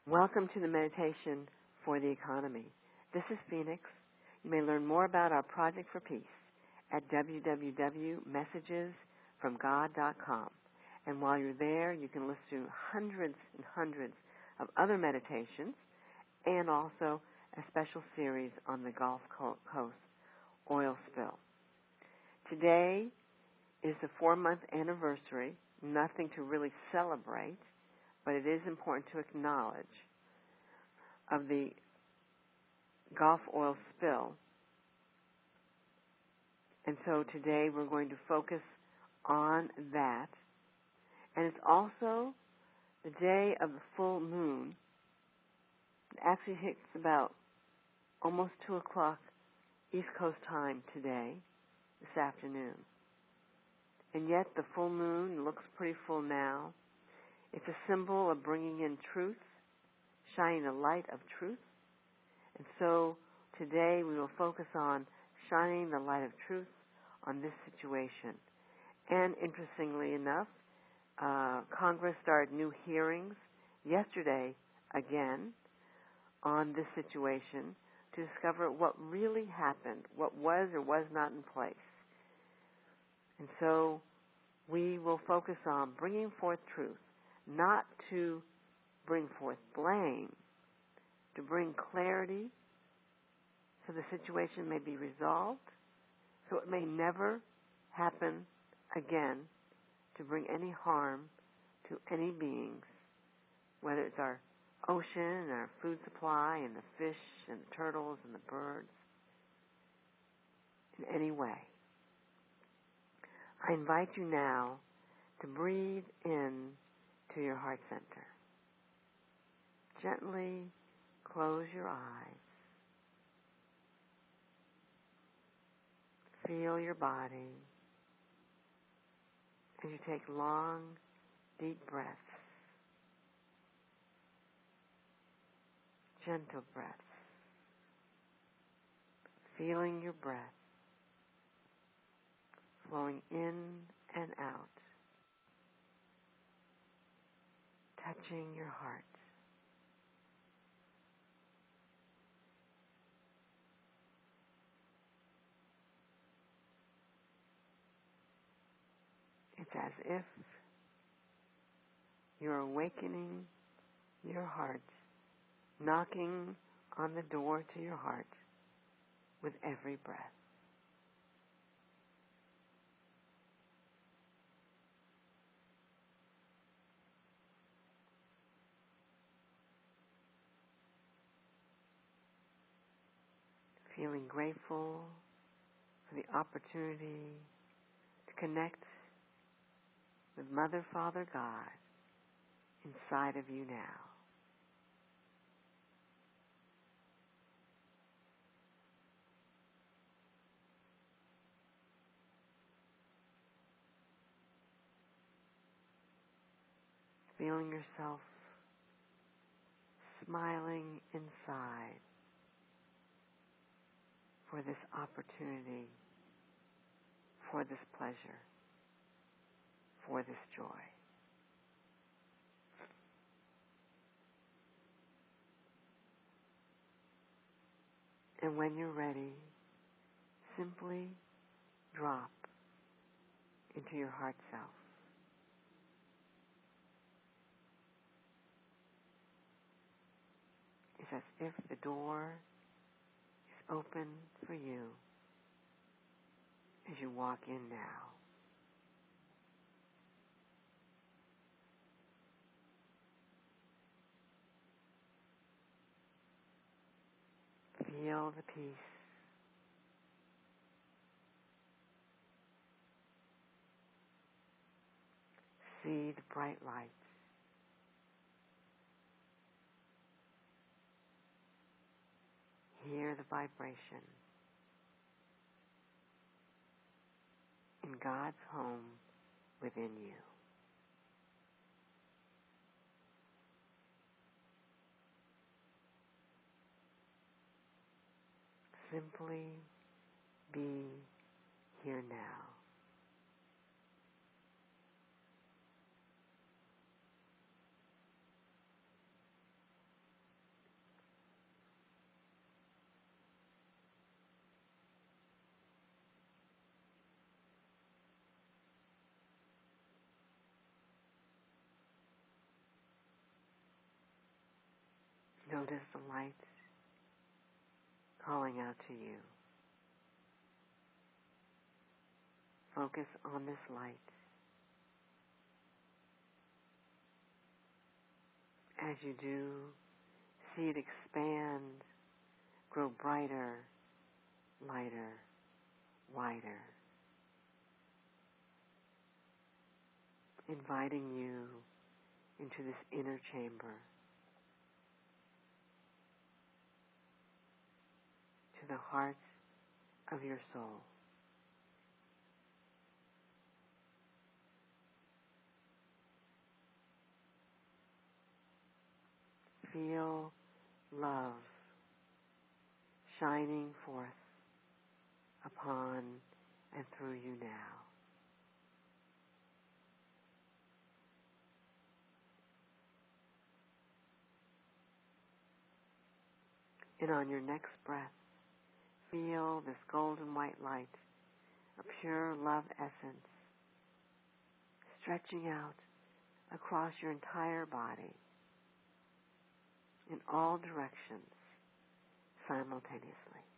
Welcome to the Meditation for the Economy. This is Phoenix. You may learn more about our Project for Peace at www.messagesfromgod.com. And while you're there, you can listen to hundreds and hundreds of other meditations and also a special series on the Gulf Coast oil spill. Today is the 4-month anniversary, nothing to really celebrate, but it is important to acknowledge of the Gulf oil spill. And so today we're going to focus on that. And it's also the day of the full moon. It actually hits about almost 2 o'clock East Coast time today, this afternoon. And yet the full moon looks pretty full now. It's a symbol of bringing in truth, shining the light of truth. And so today we will focus on shining the light of truth on this situation. And interestingly enough, Congress started new hearings yesterday again on this situation to discover what really happened, what was or was not in place. And so we will focus on bringing forth truth, not to bring forth blame, to bring clarity so the situation may be resolved, so it may never happen again to bring any harm to any beings, whether it's our ocean, our food supply, and the fish, and the turtles, and the birds, in any way. I invite you now to breathe in to your heart center. Gently close your eyes. Feel your body as you take long, deep breaths. Gentle breaths. Feeling your breath flowing in and out, touching your heart. It's as if you're awakening your heart, knocking on the door to your heart with every breath. Feeling grateful for the opportunity to connect with Mother, Father, God inside of you now. Feeling yourself smiling inside for this opportunity, for this pleasure, for this joy. And when you're ready, simply drop into your heart self. It's as if the door is open for you as you walk in now. Feel the peace. See the bright lights. Hear the vibration. In God's home within you. Simply be here now. Notice the light calling out to you. Focus on this light. As you do, see it expand, grow brighter, lighter, wider, inviting you into this inner chamber, to the heart of your soul. Feel love shining forth upon and through you now. And on your next breath, feel this golden white light, a pure love essence, stretching out across your entire body in all directions simultaneously.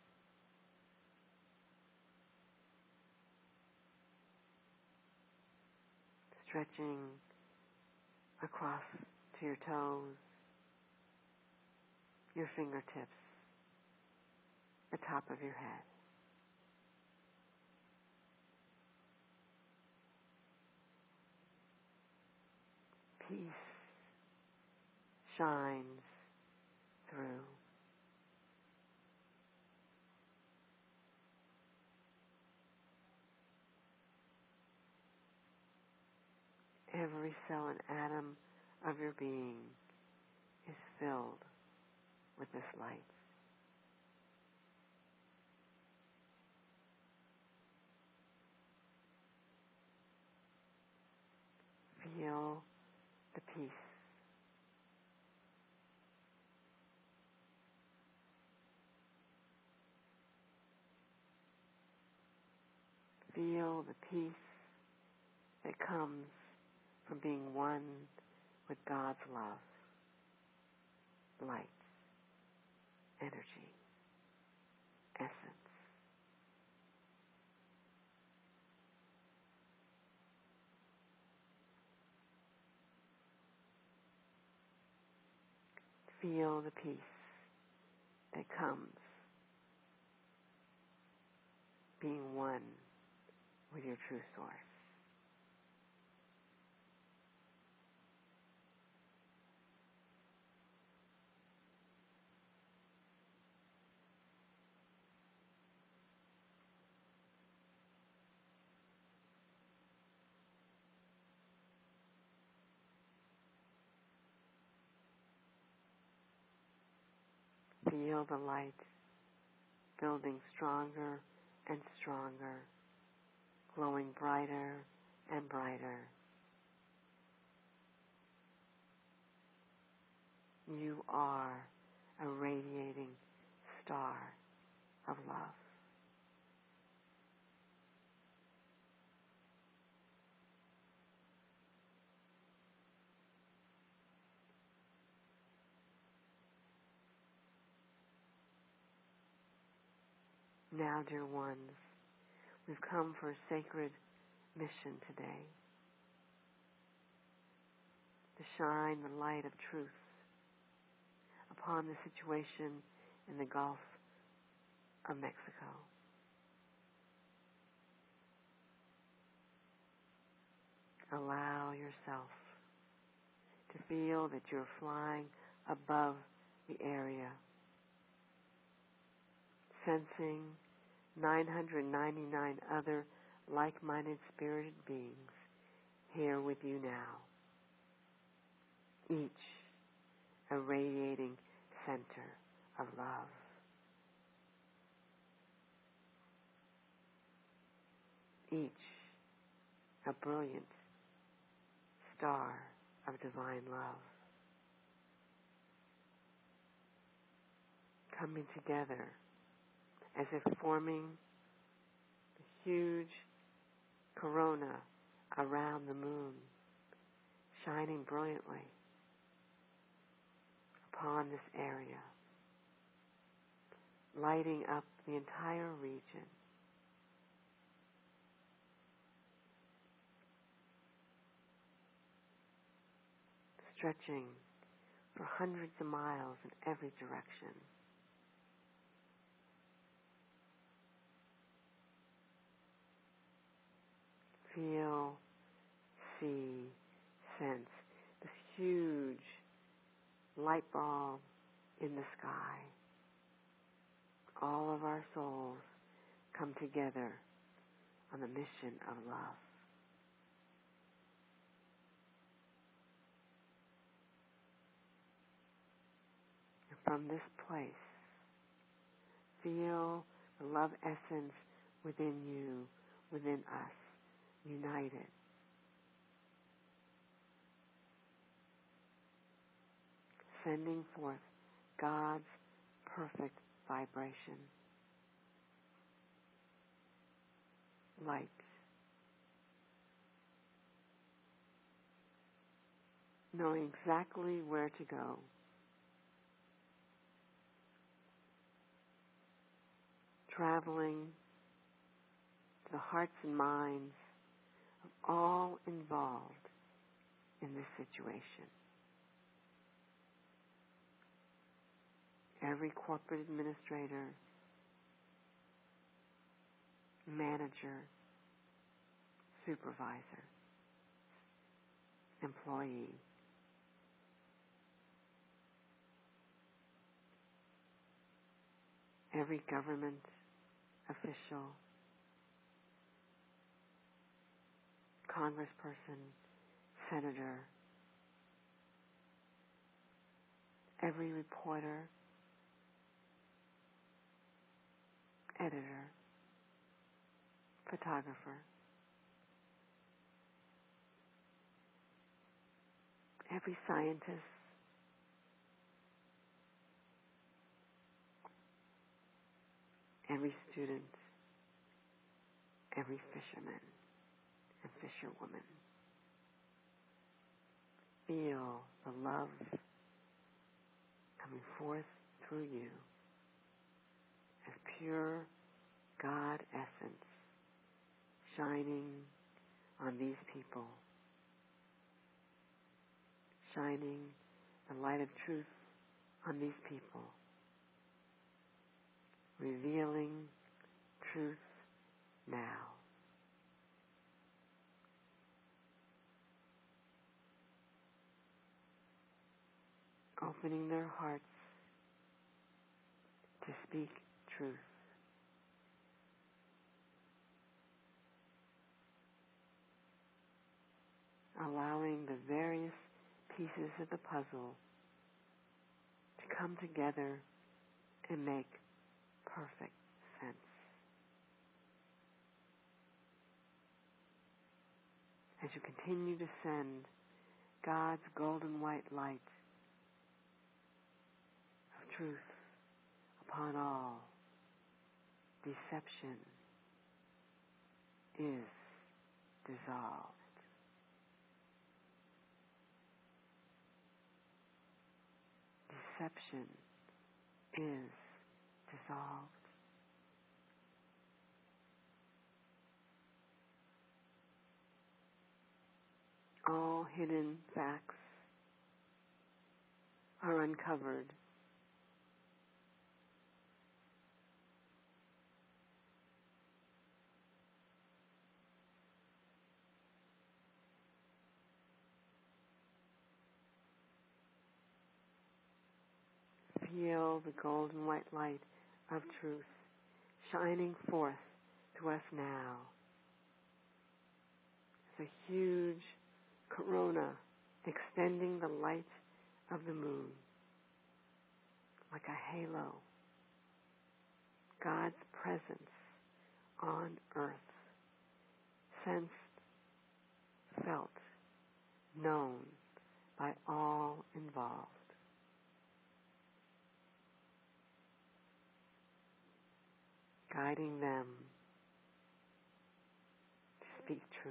Stretching across to your toes, your fingertips, the top of your head. Peace shines through. Every cell and atom of your being is filled with this light. Feel the peace. Feel the peace that comes from being one with God's love, light, energy, essence. Feel the peace that comes being one with your true source. Feel the light building stronger and stronger, glowing brighter and brighter. You are a radiating star of love. Now, dear ones, we've come for a sacred mission today, to shine the light of truth upon the situation in the Gulf of Mexico. Allow yourself to feel that you're flying above the area, sensing 999 other like-minded spirited beings here with you now, each a radiating center of love. Each a brilliant star of divine love, coming together as if forming a huge corona around the moon, shining brilliantly upon this area, lighting up the entire region. Stretching for hundreds of miles in every direction. Feel, see, sense this huge light bulb in the sky. All of our souls come together on the mission of love. And from this place, feel the love essence within you, within us, united. Sending forth God's perfect vibration. Light. Knowing exactly where to go. Traveling to the hearts and minds of all involved in this situation. Every corporate administrator, manager, supervisor, employee, every government official, congressperson, senator, every reporter, editor, photographer, every scientist, every student, every fisherman and fisherwoman. Feel the love coming forth through you as pure God essence shining on these people, shining the light of truth on these people, revealing truth now. Opening their hearts to speak truth. Allowing the various pieces of the puzzle to come together and make perfect sense. As you continue to send God's golden white light of truth upon all, deception is dissolved. Deception is dissolved. All hidden facts are uncovered. Feel the golden white light of truth shining forth to us now. It's a huge corona extending the light of the moon like a halo. God's presence on earth, sensed, felt, known by all involved. Guiding them to speak truth.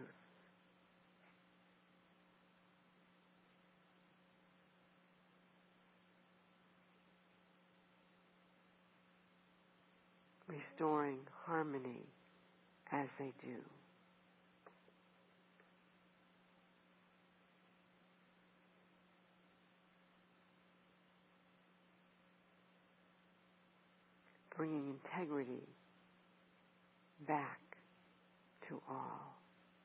restoring harmony as they do. Bringing integrity back to all.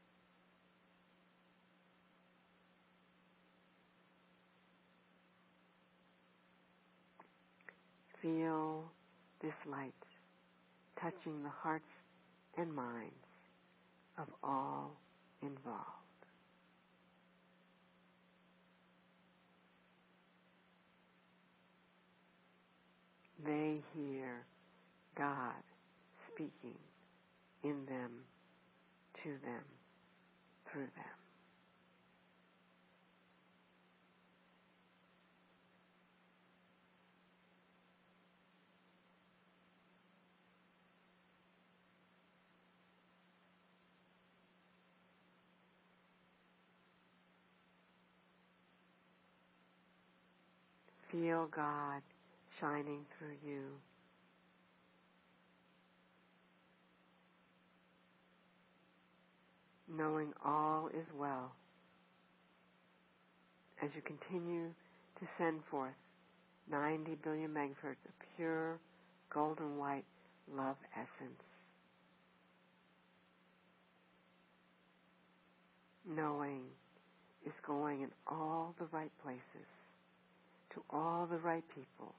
Feel this light touching the hearts and minds of all involved. They hear God speaking in them, to them, through them. Feel God shining through you. Knowing all is well as you continue to send forth 90 billion megahertz of pure golden white love essence. Knowing is going in all the right places, to all the right people.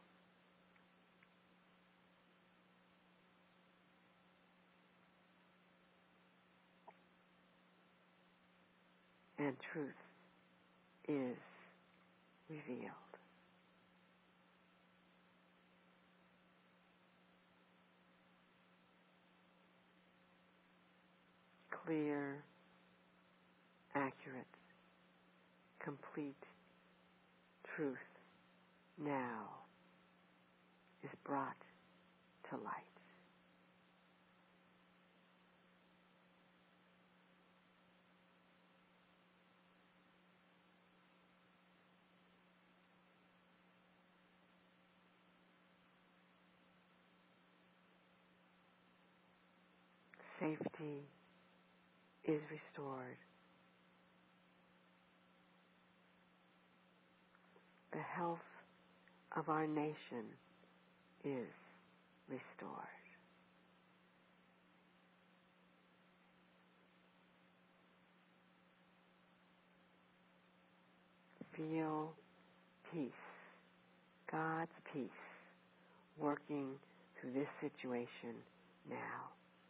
And truth is revealed. Clear, accurate, complete truth now is brought to light. Safety is restored. The health of our nation is restored. Feel peace, God's peace, working through this situation now.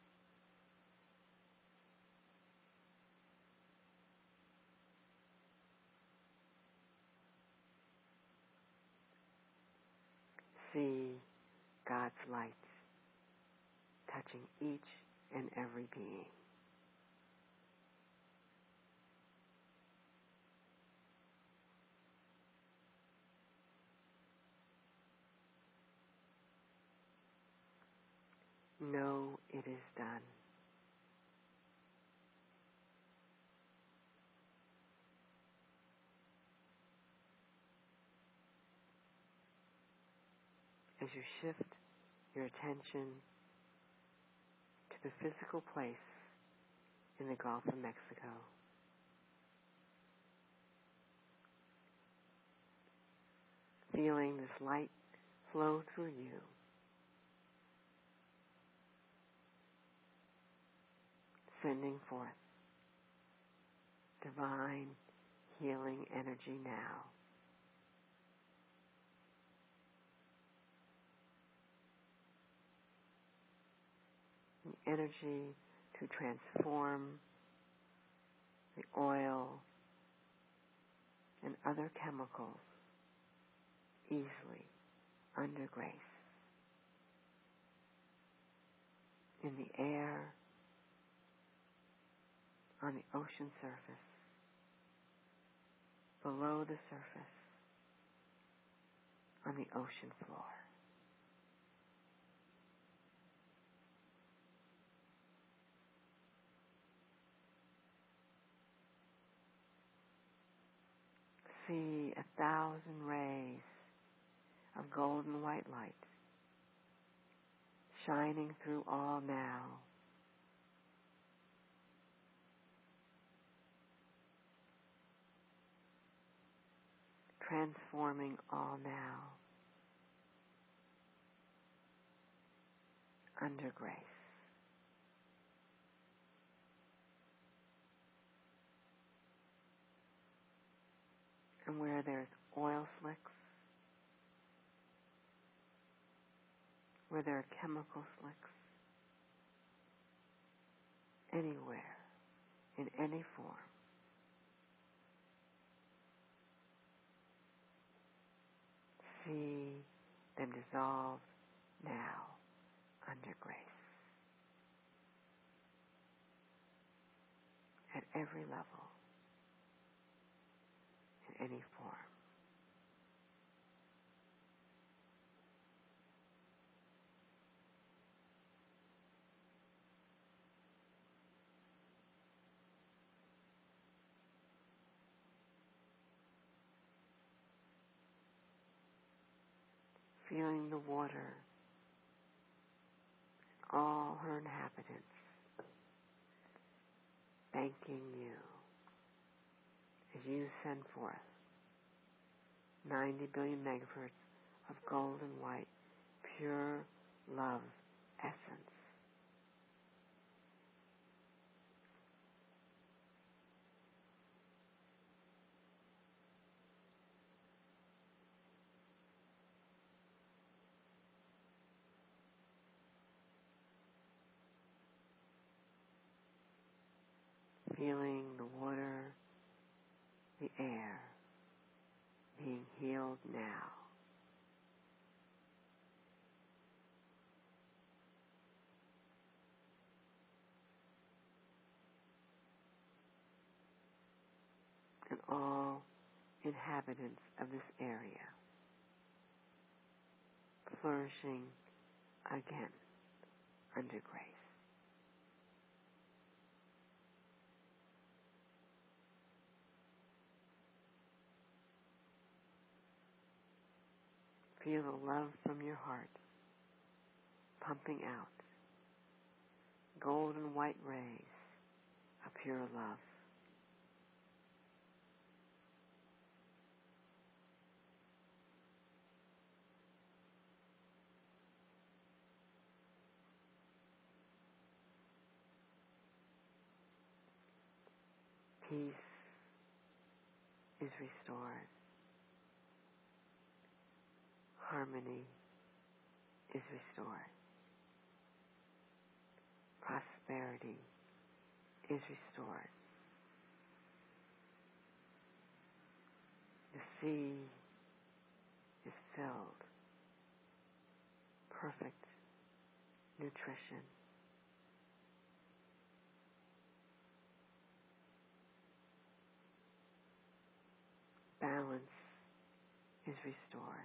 See God's light touching each and every being. Know it is done. As you shift your attention to the physical place in the Gulf of Mexico, feeling this light flow through you, sending forth divine healing energy now. The energy to transform the oil and other chemicals easily under grace. In the air, on the ocean surface, below the surface, on the ocean floor. See 1,000 rays of golden white light shining through all now. Transforming all now under grace. And where there's oil slicks, where there are chemical slicks, anywhere, in any form, see them dissolve now under grace. At every level, in any form. Feeling the water, all her inhabitants, thanking you as you send forth 90 billion megahertz of golden white, pure love essence. Feeling the water, the air, being healed now. And all inhabitants of this area flourishing again under grace. Feel the love from your heart pumping out golden white rays of pure love. Peace is restored. Harmony is restored. Prosperity is restored. The sea is filled. Perfect nutrition. Balance is restored.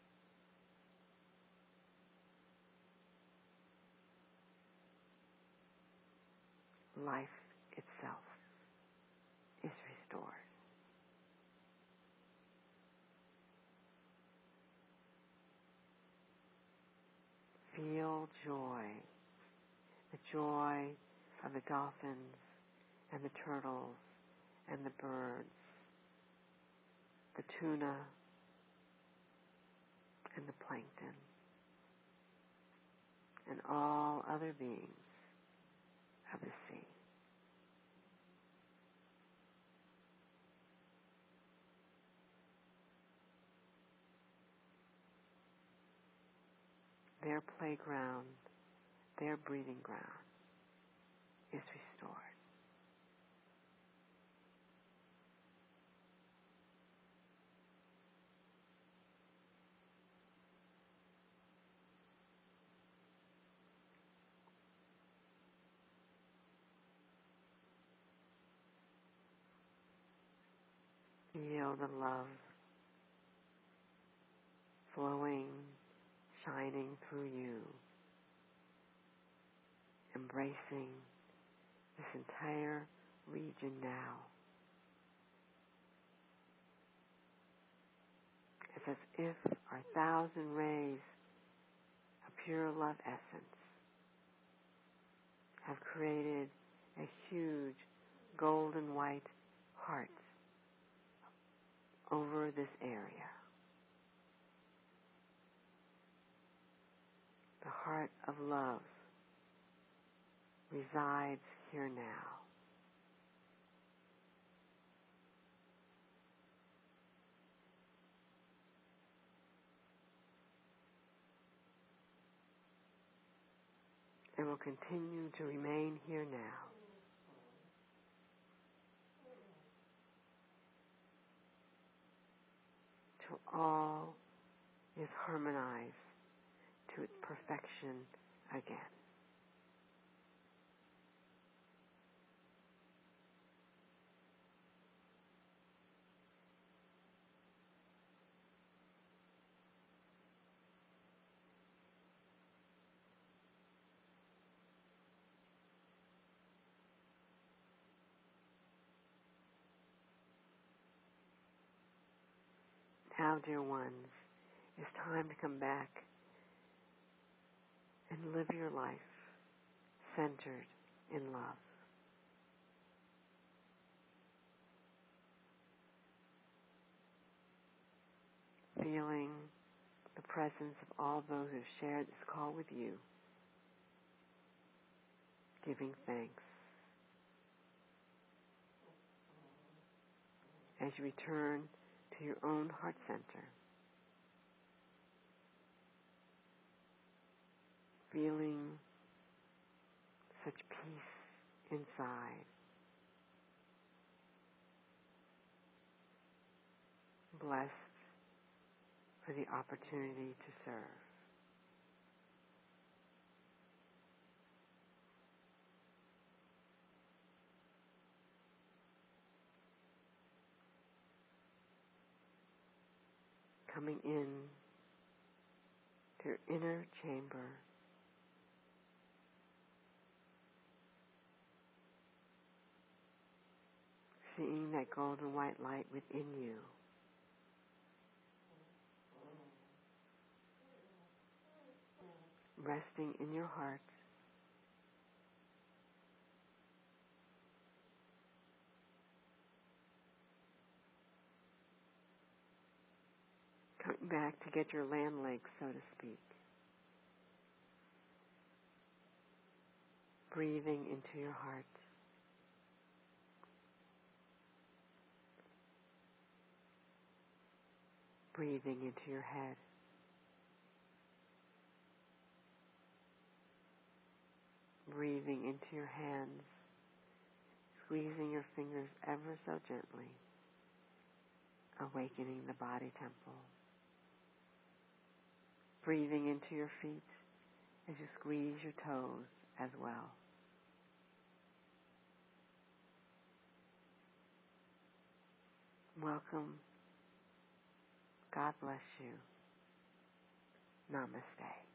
Life itself is restored. Feel joy, the joy of the dolphins and the turtles and the birds, the tuna and the plankton, and all other beings of the sea. Their playground, their breeding ground is restored. Feel the love flowing, shining through you, embracing this entire region now. It's as if our 1,000 rays of pure love essence have created a huge golden white heart over this area. The heart of love resides here now. And will continue to remain here now. Till all is harmonized to its perfection again. Now, dear ones, it's time to come back and live your life centered in love. Feeling the presence of all those who have shared this call with you. Giving thanks. As you return to your own heart center, feeling such peace inside, blessed for the opportunity to serve. Coming in to your inner chamber, seeing that golden white light within you. Resting in your heart. Coming back to get your land legs, so to speak. Breathing into your heart. Breathing into your head. Breathing into your hands. Squeezing your fingers ever so gently. Awakening the body temple. Breathing into your feet as you squeeze your toes as well. Welcome. God bless you. Namaste.